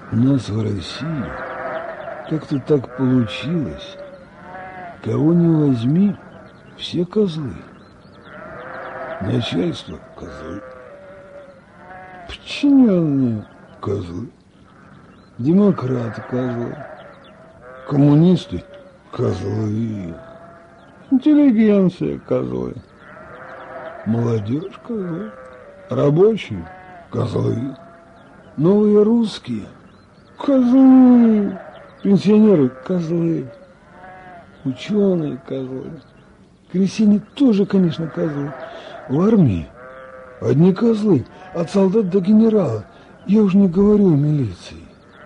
У нас в России как-то так получилось. Кого не возьми, все козлы. Начальство – козлы. Подчиненные – козлы. Демократы – козлы. Коммунисты – козлы. Интеллигенция – козлы. Молодежь – козлы. Рабочие – козлы. Новые русские – козлы. Пенсионеры – козлы. Ученые – козлы. Крестьяне тоже, конечно, козлы. В армии одни козлы, от солдат до генерала. Я уж не говорю о милиции.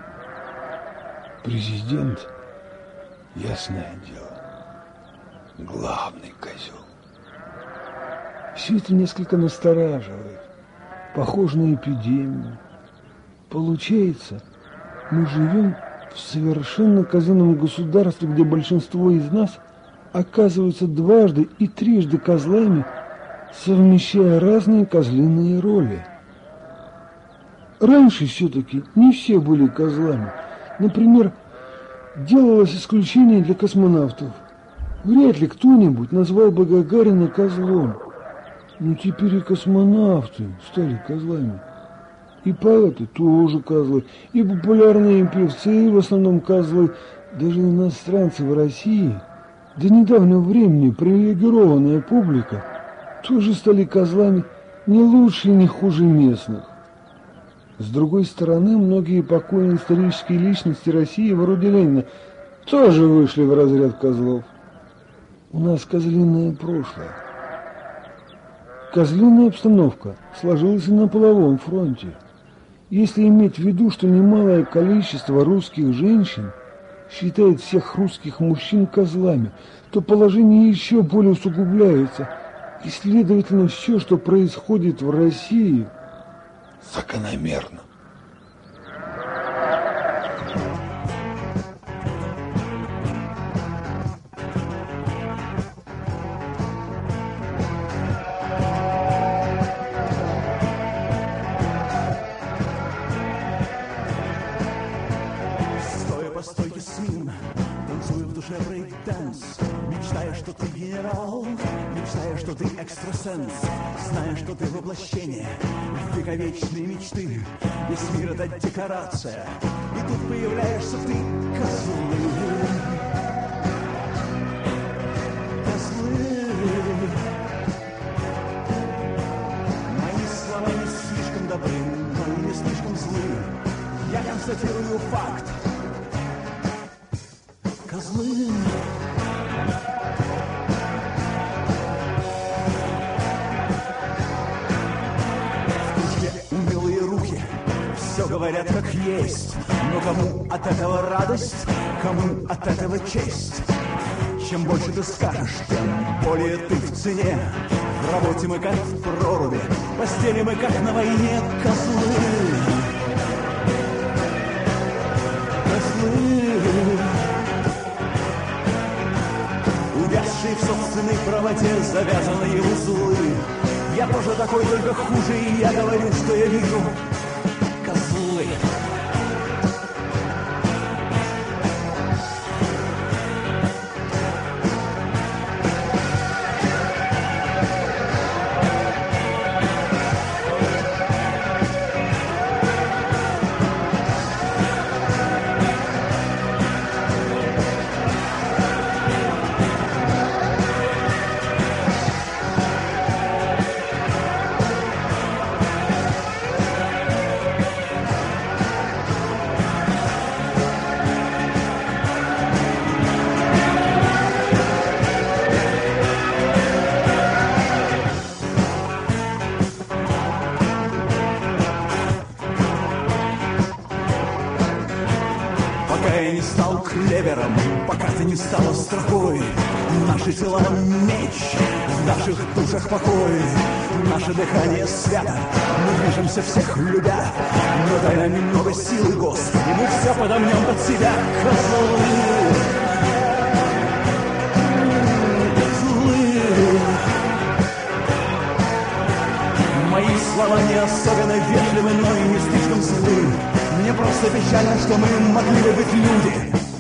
Президент, ясное дело, главный козел. Все это несколько настораживает. Похоже на эпидемию. Получается, мы живем в совершенно козлином государстве, где большинство из нас оказываются дважды и трижды козлами, совмещая разные козлиные роли. Раньше все-таки не все были козлами. Например, делалось исключение для космонавтов. Вряд ли кто-нибудь назвал бы Гагарина козлом. Но теперь и космонавты стали козлами. И поэты тоже козлы, и популярные певцы в основном козлы. Даже иностранцы в России, до недавнего времени привилегированная публика, тоже стали козлами не лучше и не хуже местных. С другой стороны, многие покойные исторические личности России, вроде Ленина, тоже вышли в разряд козлов. У нас козлиное прошлое. Козлиная обстановка сложилась и на половом фронте. Если иметь в виду, что немалое количество русских женщин считает всех русских мужчин козлами, то положение еще более усугубляется. И, следовательно, все, что происходит в России, закономерно. Стоя по стойке смирно, танцуя в душе брейк-данс, мечтая, что ты генерал, мечтая, что ты экстрасенс, зная, что ты воплощение вековечной мечты. Весь мир — это декорация, и тут появляешься ты, козлы. Козлы. Мои слова не слишком добры, но и не слишком злы. Я констатирую факт. Козлы. Умелые руки все говорят как есть, но кому от этого радость, кому от этого честь? Чем больше ты скажешь, тем более ты в цене. В работе мы как в проруби, в постели мы как на войне. Козлы. Козлы. Увязшие в собственной правоте, завязанные в узлы. Я тоже такой, только хуже, и я говорю, что я вижу. Козлы. Клевером, пока ты не стала строкой. Наши тела меч, в наших душах покой. Наше дыхание свято, мы движемся всех любя. Но дай нам немного силы, Господи, мы все подомнем под себя. Козлы. Козлы. Мои слова не особенно вежливы, но и не слишком злы. Мне Мне просто печально, что мы могли бы быть люди.